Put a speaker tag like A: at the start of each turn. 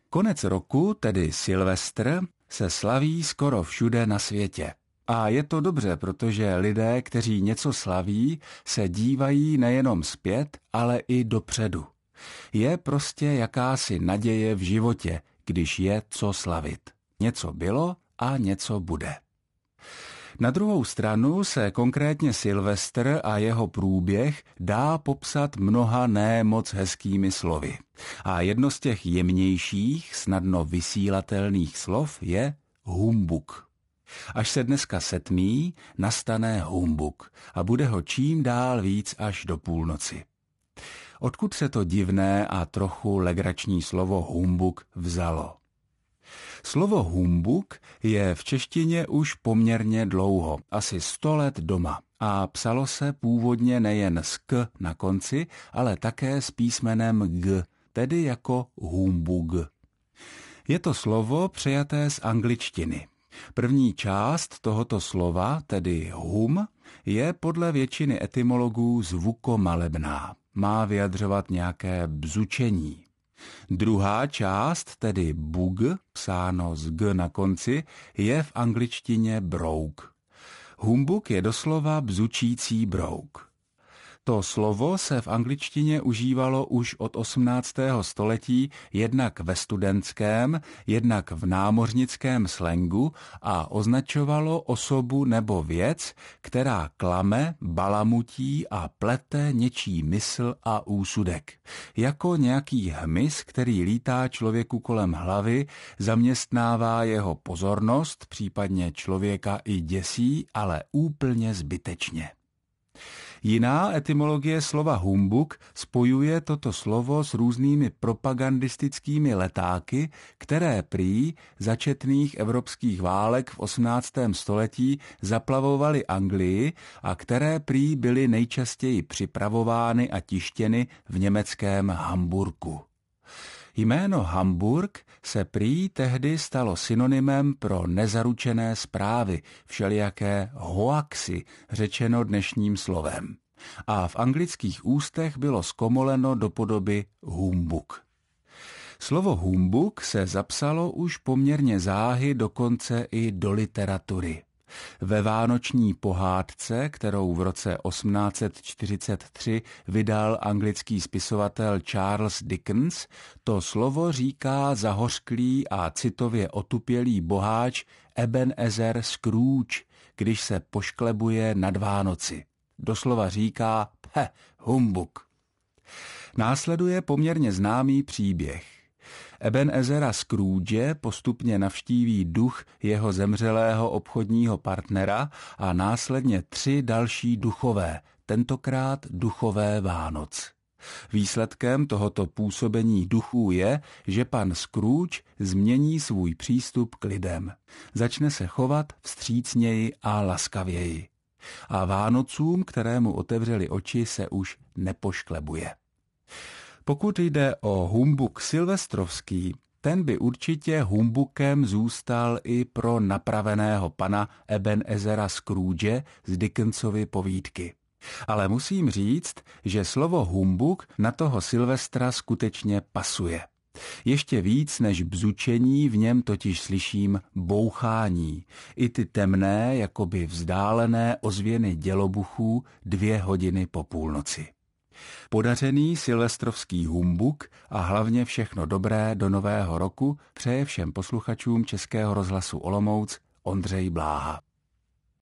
A: Konec roku, tedy Silvestr, se slaví skoro všude na světě. A je to dobře, protože lidé, kteří něco slaví, se dívají nejenom zpět, ale i dopředu. Je prostě jakási naděje v životě, když je co slavit. Něco bylo a něco bude. Na druhou stranu se konkrétně Silvestr a jeho průběh dá popsat mnoha ne moc hezkými slovy. A jedno z těch jemnějších, snadno vysílatelných slov je humbuk. Až se dneska setmí, nastane humbuk a bude ho čím dál víc až do půlnoci. Odkud se to divné a trochu legrační slovo humbuk vzalo? Slovo humbuk je v češtině už poměrně dlouho, asi 100 let doma, a psalo se původně nejen s k na konci, ale také s písmenem g, tedy jako humbug. Je to slovo přejaté z angličtiny. První část tohoto slova, tedy hum, je podle většiny etymologů zvukomalebná. Má vyjadřovat nějaké bzučení. Druhá část, tedy bug, psáno s g na konci, je v angličtině brouk. Humbug je doslova bzučící brouk. To slovo se v angličtině užívalo už od 18. století jednak ve studentském, jednak v námořnickém slangu a označovalo osobu nebo věc, která klame, balamutí a plete něčí mysl a úsudek. Jako nějaký hmyz, který lítá člověku kolem hlavy, zaměstnává jeho pozornost, případně člověka i děsí, ale úplně zbytečně. Jiná etymologie slova humbuk spojuje toto slovo s různými propagandistickými letáky, které prý za četných evropských válek v 18. století zaplavovaly Anglii a které prý byly nejčastěji připravovány a tištěny v německém Hamburku. Jméno Hamburg se prý tehdy stalo synonymem pro nezaručené zprávy, všelijaké hoaxy, řečeno dnešním slovem. A v anglických ústech bylo zkomoleno do podoby humbug. Slovo humbug se zapsalo už poměrně záhy dokonce i do literatury. Ve vánoční pohádce, kterou v roce 1843 vydal anglický spisovatel Charles Dickens, to slovo říká zahořklý a citově otupělý boháč Ebenezer Scrooge, když se pošklebuje nad Vánoci. Doslova říká humbug. Následuje poměrně známý příběh. Ebenezera Scrooge postupně navštíví duch jeho zemřelého obchodního partnera a následně 3 další duchové, tentokrát duchové Vánoc. Výsledkem tohoto působení duchů je, že pan Scrooge změní svůj přístup k lidem. Začne se chovat vstřícněji a laskavěji. A Vánocům, kterému otevřeli oči, se už nepošklebuje. Pokud jde o humbuk silvestrovský, ten by určitě humbukem zůstal i pro napraveného pana Ebenezera Scrooge z Dickensovy povídky. Ale musím říct, že slovo humbuk na toho Silvestra skutečně pasuje. Ještě víc než bzučení v něm totiž slyším bouchání. I ty temné, jakoby vzdálené ozvěny dělobuchů 2 hodiny po půlnoci. Podařený silvestrovský humbuk a hlavně všechno dobré do nového roku přeje všem posluchačům Českého rozhlasu Olomouc Ondřej Bláha.